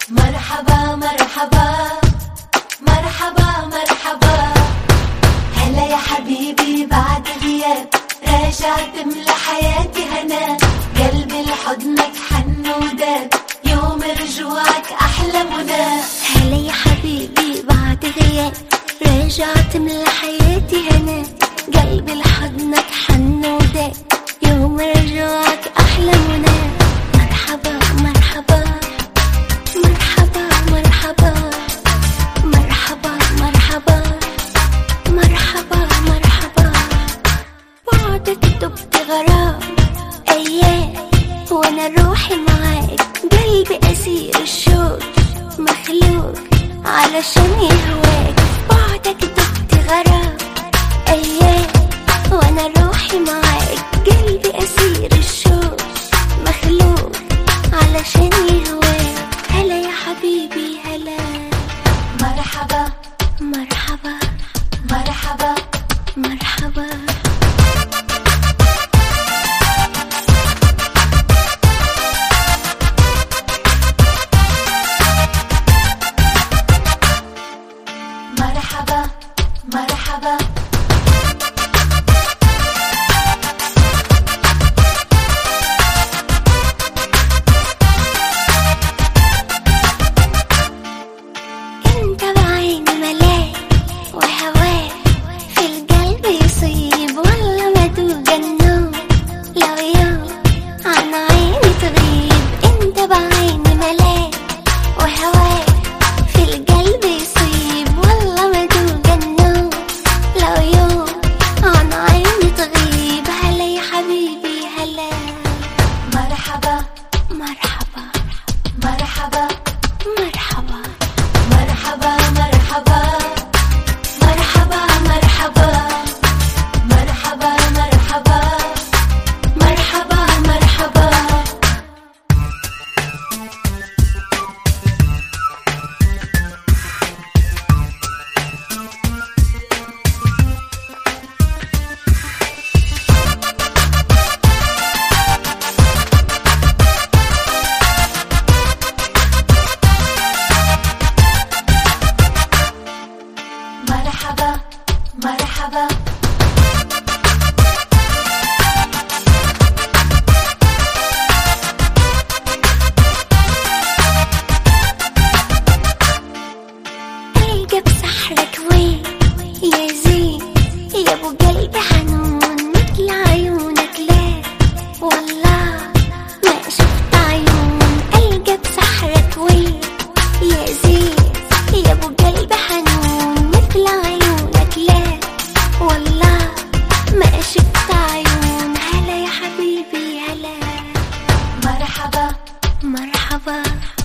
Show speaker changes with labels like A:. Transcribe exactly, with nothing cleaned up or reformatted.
A: مرحبا مرحبا مرحبا مرحبا، هلا يا حبيبي بعد غياب، راجع تملى حياتي هنا، قلبي لحضنك حن وداب، يوم رجوعك أحلى منى.
B: هلا يا حبيبي بعد غياب، راجع تملى حياتي هنا، قلبي لحضنك حن وداب، يوم رجوعك أحلى منى. مرحبا مرحبا مرحبا مرحبا مرحبا مرحبا مرحبا مرحبا، بعدك دبت غرام أيام وأنا روحي معاك، قلبي أسير الشوق مخلوق علشان يهواك. بعدك دبت غرام أيام وأنا روحي معاك، قلبي أسير الشوق مخلوق علشان يهواك. هلا يا حبيبي هلا،
A: مرحبا
B: مرحبا
A: مرحبا
B: مرحبا.
A: مرحبا مرحبا
B: انت بعيني ملاك وهواك، في القلب يصيب والله ما دوق النوم، لو يوم عن عيني تغيب. انت بعيني ملاك وهواك، في القلب يصيب والله ما دوق النوم، لو يوم عن عيني تغيب. هلا يا حبيبي هلا،
A: مرحبا
B: مرحبا
A: مرحبا
B: مرحبا
A: مرحبا مرحبا مرحبا مرحبا مرحبا مرحبا مرحبا مرحبا. مرحبا مرحبا
B: القى بسحرك وين يا زين، يا ابو قلبي حنون مثل عيونك ليه، والله ما شفت عيون. القى بسحرك وين يا زين، يا ابو قلبي حنون مثل عيونك ليه، والله ما شفت عيون. هلا يا حبيبي هلا،
A: مرحبا
B: مرحبا